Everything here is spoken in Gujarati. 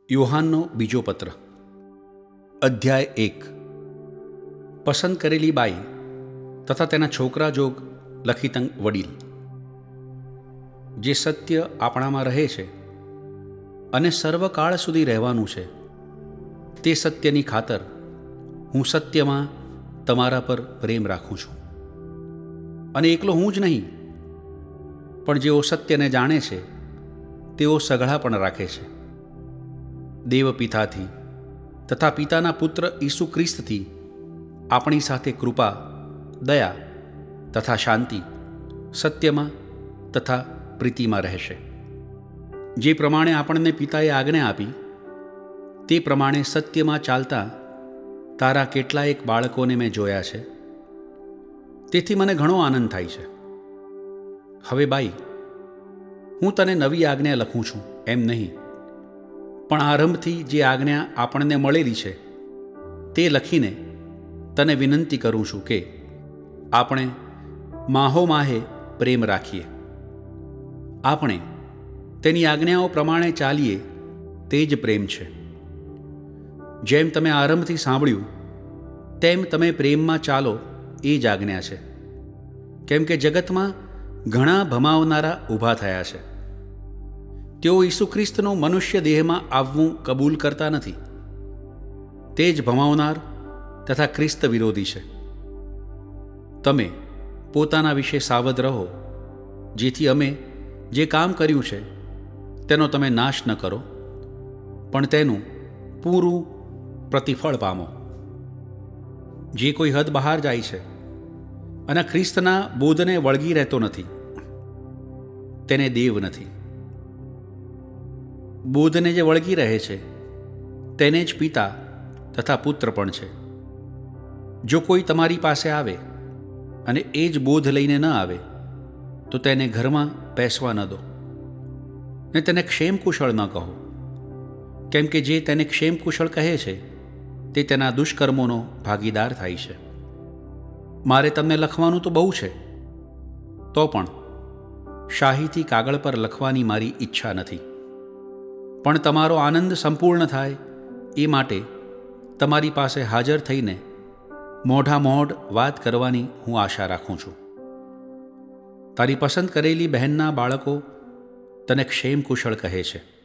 યોહાનનો બીજો પત્ર, અધ્યાય 1. પસંદ કરેલી બાઈ તથા તેના છોકરા જોગ લખિતંગ વડીલ. જે સત્ય આપણામાં રહે છે અને સર્વકાળ સુધી રહેવાનું છે, તે સત્યની ખાતર હું સત્યમાં તમારા પર પ્રેમ રાખું છું. અને એકલો હું જ નહીં, પણ જેઓ સત્યને જાણે છે તેઓ સઘળા પણ રાખે છે. દેવ પિતાથી તથા પિતાના પુત્ર ઈસુ ખ્રિસ્તથી આપણી સાથે કૃપા, દયા તથા શાંતિ સત્યમાં તથા પ્રીતિમાં રહેશે. જે પ્રમાણે આપણને પિતાએ આજ્ઞા આપી તે પ્રમાણે સત્યમાં ચાલતા તારા કેટલાયક બાળકોને મેં જોયા છે. તેથી મને ઘણો આનંદ થાય છે. હવે બાઈ, હું તને નવી આજ્ઞા લખું છું એમ નહીં, પણ આરંભથી જે આજ્ઞા આપણને મળેલી છે તે લખીને તને વિનંતી કરું છું કે આપણે માહોમાહે પ્રેમ રાખીએ. આપણે તેની આજ્ઞાઓ પ્રમાણે ચાલીએ તે જ પ્રેમ છે. જેમ તમે આરંભથી સાંભળ્યું તેમ તમે પ્રેમમાં ચાલો એ જ આજ્ઞા છે. કેમ કે જગતમાં ઘણા ભમાવનારા ઊભા થયા છે. તેઓ ઈસુ ખ્રિસ્તનો મનુષ્ય દેહમાં આવવું કબૂલ કરતા નથી. તે જ ભમાવનાર તથા ખ્રિસ્ત વિરોધી છે. તમે પોતાના વિશે સાવધ રહો, જેથી અમે જે કામ કર્યું છે તેનો તમે નાશ ન કરો, પણ તેનું પૂરું પ્રતિફળ પામો. જે કોઈ હદ બહાર જાય છે અને ખ્રિસ્તના બોધને વળગી રહેતો નથી, તેને દેવ નથી. બોધને જે વળગી રહે છે તેને જ પિતા તથા પુત્ર પણ છે. જો કોઈ તમારી પાસે આવે અને એ જ બોધ લઈને ન આવે તો તેને ઘરમાં બેસવા ન દો ને તેને ક્ષેમકુશળ ન કહો, કેમ કે જે તેને ક્ષેમકુશળ કહે છે તે તેના દુષ્કર્મોનો ભાગીદાર થાય છે. મારે તમને લખવાનું તો બહુ છે, તો પણ શાહીથી કાગળ પર લખવાની મારી ઈચ્છા નથી. પણ તમારો આનંદ સંપૂર્ણ થાય એ માટે તમારી પાસે હાજર થઈને મોઢામોઢ વાત કરવાની હું આશા રાખું છું. તારી પસંદ કરેલી બહેનના બાળકો તને ક્ષેમકુશળ કહે છે.